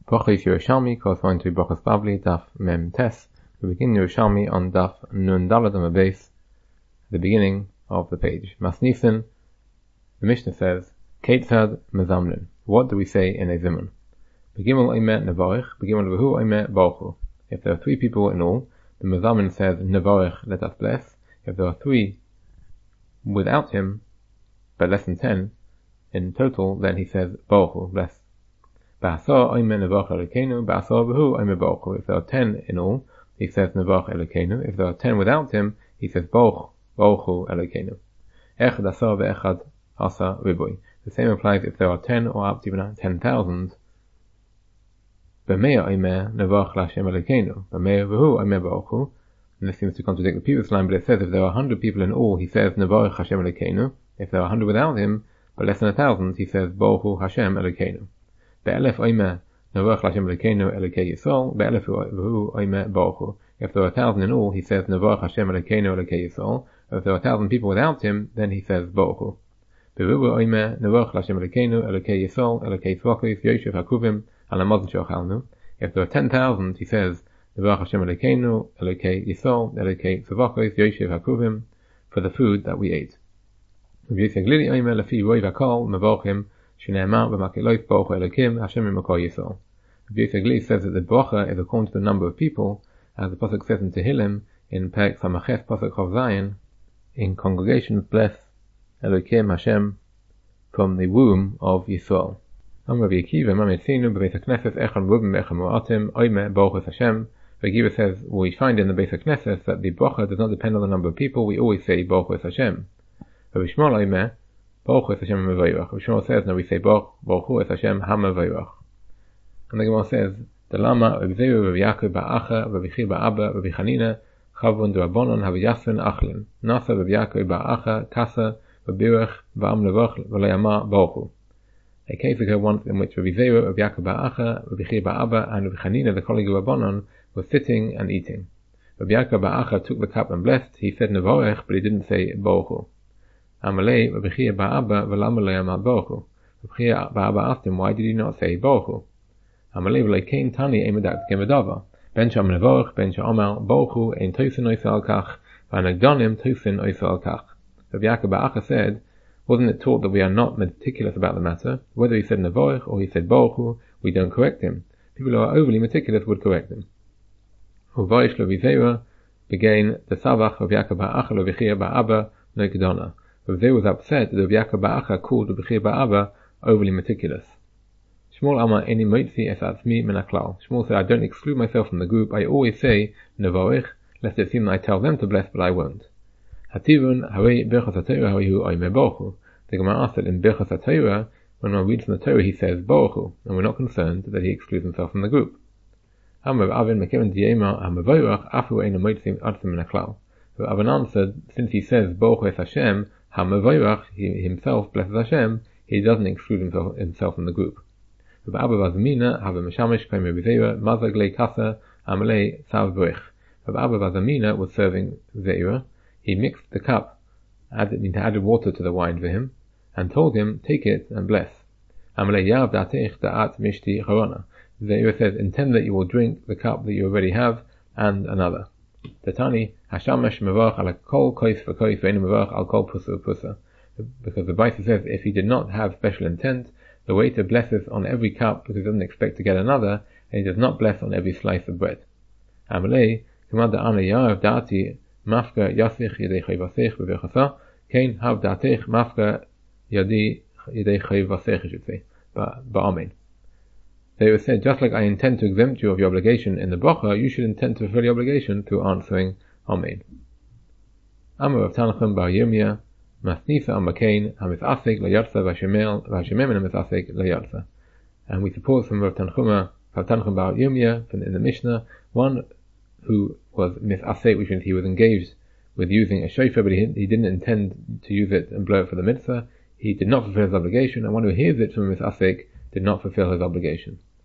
Brachos Yerushalmi corresponding to Brachos Bavli, Daf Mem Tes. We begin Yerushalmi on Daf Nun Dalad on the base, the beginning of the page. Masnithin, the Mishnah says, Keitzad Mezamnin. What do we say in a Zimun? Begimel Oimeh Nevarich, Begimel Vehu Oimeh Baruchu. If there are three people in all, the Mezamin says Nevarich, let us bless. If there are three without him, but less than 10 in total, then he says Baruchu, bless. Ba'asar Oimeh Nevarich Elokeinu, Ba'asar Vehu Oimeh Baruchu. If there are 10 in all, he says Nevarich Elokeinu. If there are 10 without him, he says Baruchu Elokeinu. Echad Asar ve'echad Asa Ribui. The same applies if there are 10 or up to even 10,000. B'meya Oimeh Nevarich L'Hashem Elokeinu, B'meya Vehu Oimeh Baruchu. And this seems to contradict the previous line, but it says if there are 100 people in all, he says Nevarich Hashem Elokeinu. If there are 100 without him, but less than 1,000, he says Baruchu Hashem Elokeinu. Be'elef Oimeh Nevarich L'Hashem Elokeinu Elokei Yisrael, Be'elef Vehu Oimeh Baruchu. If there are 1,000 in all, he says Nevarich Hashem Elokeinu Elokei Yisrael. If there are 1,000 people without him, then he says Baruchu. Be'ruba Oimeh Nevarich L'Hashem Elokeinu Elokei Yisrael Elokei Tzvakos Yoshev HaKruvim Ala Mazon Shochalnu. If there are 10,000, he says Nevarich Hashem Elokeinu Elokei Yisrael Elokei Tzvakos Yoshev HaKruvim, for the food that we ate. Rabbi Yosef Glili Oimeh Lefi Roi V'Kol Mevorchim Shneimar B'Makelos Baruch Elokim Hashem Mimokor Yisrael. Rabbi Yosef Glili says that the bracha is according to the number of people, as the pasuk says in Tehillim in Perek Samaches pasuk Chav Zayin, in congregations bless Elokim Hashem from the womb of Yisrael. Am Rabbi Akiva Mametzinu B'Beis HaKnesses Echad Rubim Echad Moatim Oimeh Baruch Hashem. Rabbi Akiva says we find in the Beis HaKnesses that the bracha does not depend on the number of people. We always say Baruch Hashem. Rabbi Shmuel Oimeh Baruch Hashem HaMevorach. Rabbi Shmuel says no, we say Baruch Hashem HaMevorach. And the Gemara says the Lama Rabbi Zeru Rabbi Yaakov Ba'acha Rabbi Chir Ba'abba Rabbi Chanina Chavon D'Rabbanan Haviyasven Achlin Nasa Rabbi Yaakov Ba'acha Kasa Rabirach Va'am Levach V'Layama Baruchu. A case occurred once in which Rabbi Zeru, Rabbi Yaakov Ba'acha, Rabbi Chir Ba'abba, and Rabbi Chanina, the colleague of Rabbanan, were sitting and eating. Rabbi Yaakov Ba'acha took the cup and blessed. He said Nevorech, but he didn't say Baruchu. Amalei Rabbi Chir Ba'abba V'Lama Layama Baruchu. Rabbi Chir Ba'abba asked him, why did he not say Baruchu? Amalei V'Leikein Tani Emedak Gemedava. Ben Sham Nevorech, Ben Sha'omar Baruchu, Ein Tosin Oisel Al Kach, V'Anagdonim Tosin Oisel Al Kach. Rabbi Yaakov Ba'acha said, wasn't it taught that we are not meticulous about the matter? Whether he said Nevorech or he said Baruchu, we don't correct him. People who are overly meticulous would correct him. Uvaish Rabbi Zeru began the Savach of Yaakov Ba'acha Rabbi Chir Ba'abba Noikdona. Rabbi Zeru was upset that Rabbi Yaakov Ba'acha called Rabbi Chir Ba'abba overly meticulous. Shmuel Amar Eni Moitzi Es Atzmi Min HaKlal. Shmuel said, I don't exclude myself from the group. I always say Nevorech, lest it seem that I tell them to bless, but I won't. Hativun Harei Birchas HaTorah Harehu Oimeh Baruchu. The Gemara asked that in Birchas HaTorah, when one reads from the Torah, he says Baruchu, and we're not concerned that he excludes himself from the group. Amar Avin Mekeven Diema HaMevorach Afu Eino Moitzim Atzim Min HaKlal. So Avin answered, since he says Baruch Es Hashem HaMevorach, he himself blesses Hashem, he doesn't exclude himself from the group. Rabbi Abba Vazamina Have Meshamish K'Rabbi Zeira Mazag Le Kasa Amalei Sav Brich. Rabbi Abba Vazamina was serving Zeira. He mixed the cup, added water to the wine for him, and told him, take it and bless. Amalei Yav Datech Da'at Mishti Charona. Zeira says, intend that you will drink the cup that you already have, and another. Tatani Hashamash Mevarach Ala Kol Kois V'Kois Ve'enu Mevarach Al Kol Pusa V'Pusa. Because the Baisa says, if he did not have special intent, the waiter blesses on every cup because he doesn't expect to get another, and he does not bless on every slice of bread. Amalei Kumad Da'ana Yav Da'ati Mafka Yasich Yedei Chayvasech B'Vechasa Kain Hav Da'atech Mafka Yedei Chayvasech, I should say, Ba'amen. They were said, just like I intend to exempt you of your obligation in the bracha, you should intend to fulfill your obligation through answering Amen. Amar Rav Tanchum Bar Yirmiyah Masnisa Amakain Hamisasek LaYarza Vashemem and Hamisasek LaYarza. And we support from Rav Tanchum Bar Yirmiyah in the Mishnah, one who was misasek, which means he was engaged with using a shofar, but he didn't intend to use it and blow it for the mitzvah. He did not fulfill his obligation, and one who hears it from misasek did not fulfill his obligation.